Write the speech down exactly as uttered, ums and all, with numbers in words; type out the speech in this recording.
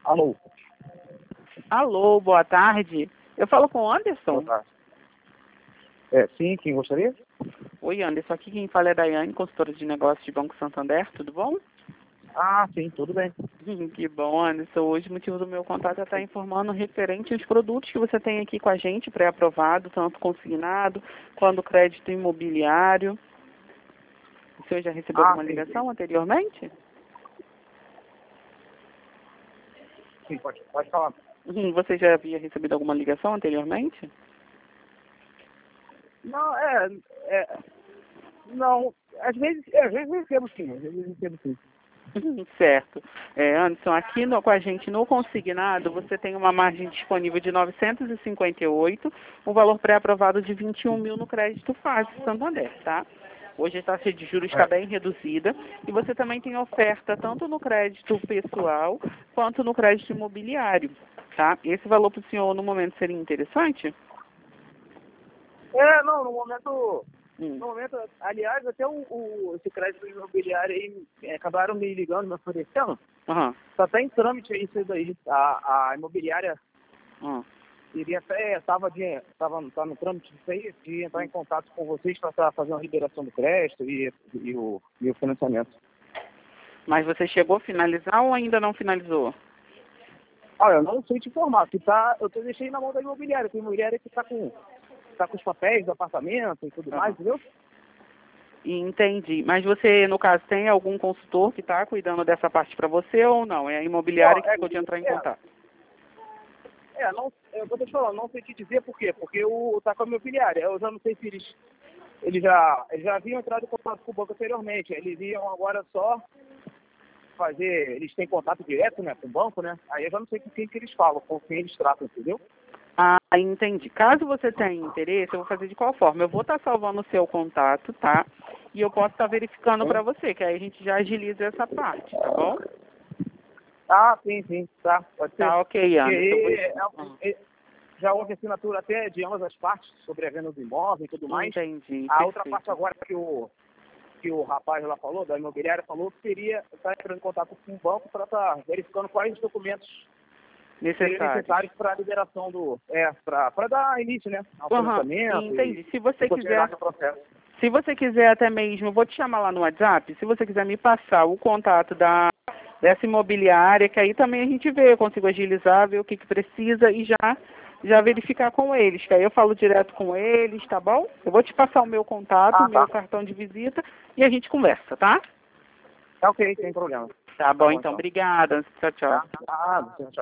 Alô? Alô, boa tarde. Eu falo com o Anderson. Boa tarde. É, sim, quem gostaria? Oi, Anderson. Aqui quem fala é a Daiane, consultora de negócios de Banco Santander. Tudo bom? Ah, sim, tudo bem. Que bom, Anderson. Hoje o motivo do meu contato é estar informando referente aos produtos que você tem aqui com a gente, pré-aprovado, tanto consignado quanto crédito imobiliário. O senhor já recebeu Ah, alguma sim, ligação anteriormente? sim, pode, pode falar. Hum, Você já havia recebido alguma ligação anteriormente? Não, é, é não, às vezes, é, às vezes eu recebo sim, às vezes eu recebo sim. Certo. É, Anderson, aqui no, com a gente no consignado, você tem uma margem disponível de novecentos e cinquenta e oito, um valor pré-aprovado de vinte e um mil no crédito fácil Santander, tá? Hoje a taxa de juros está É, bem reduzida e você também tem oferta tanto no crédito pessoal quanto no crédito imobiliário, tá? Esse valor para o senhor no momento seria interessante? é não, no momento, Hum. no momento, aliás, até o, o esse crédito imobiliário aí, é, acabaram me ligando, me oferecendo, Aham. tá até em trâmite isso daí, a, a imobiliária Aham. iria até, estava de, tava, tá no trâmite disso aí, de entrar em contato com vocês para fazer uma liberação do crédito e, e, o, e o financiamento. Mas você chegou a finalizar ou ainda não finalizou? Olha, eu não sei te informar, que tá, eu tô deixei na mão da imobiliária, tem imobiliária que tá com, tá com os papéis do apartamento e tudo Aham. mais, entendeu? Entendi. Mas você, no caso, tem algum consultor que está cuidando dessa parte para você ou não? É a Ó, imobiliária que é, ficou de entrar em é, contato? é, não, é, eu tô te falando, não sei te dizer por quê, porque o, tá com a imobiliária, eu já não sei se eles, eles já, eles já haviam entrado em contato com o banco anteriormente, eles iam agora só fazer, eles têm contato direto, né, com o banco, né, aí eu já não sei com quem que eles falam, com quem eles tratam, entendeu? Ah, entendi. Caso você tenha interesse, eu vou fazer de qual forma? Eu vou estar salvando o seu contato, tá? E eu posso estar verificando para você, que aí a gente já agiliza essa parte, tá bom? Ah, sim, sim, tá, pode ser. Tá, ok, Porque Anderson. Eu vou... aí é, Ah, é, já houve assinatura até de ambas as partes sobre a venda do imóvel e tudo mais. entendi, A outra parte perfeito. agora que o, que o rapaz lá falou, da imobiliária, falou que seria estar entrando em contato com o banco para estar verificando quais os documentos seriam Necessários. necessários para a liberação do. É, para dar início, né? Ao Aham, financiamento e, entendi. Se e você quiser... continuidade do processo. Se você quiser até mesmo, eu vou te chamar lá no WhatsApp, se você quiser me passar o contato da, dessa imobiliária, que aí também a gente vê, eu consigo agilizar, ver o que, que precisa e já, já verificar com eles, que aí eu falo direto com eles, tá bom? Eu vou te passar o meu contato, o Ah, meu tá. cartão de visita e a gente conversa, tá? Tá ok, sem problema. Tá Tá bom, bom então. então. Obrigada. Tchau, tchau. Tá? Ah, tchau.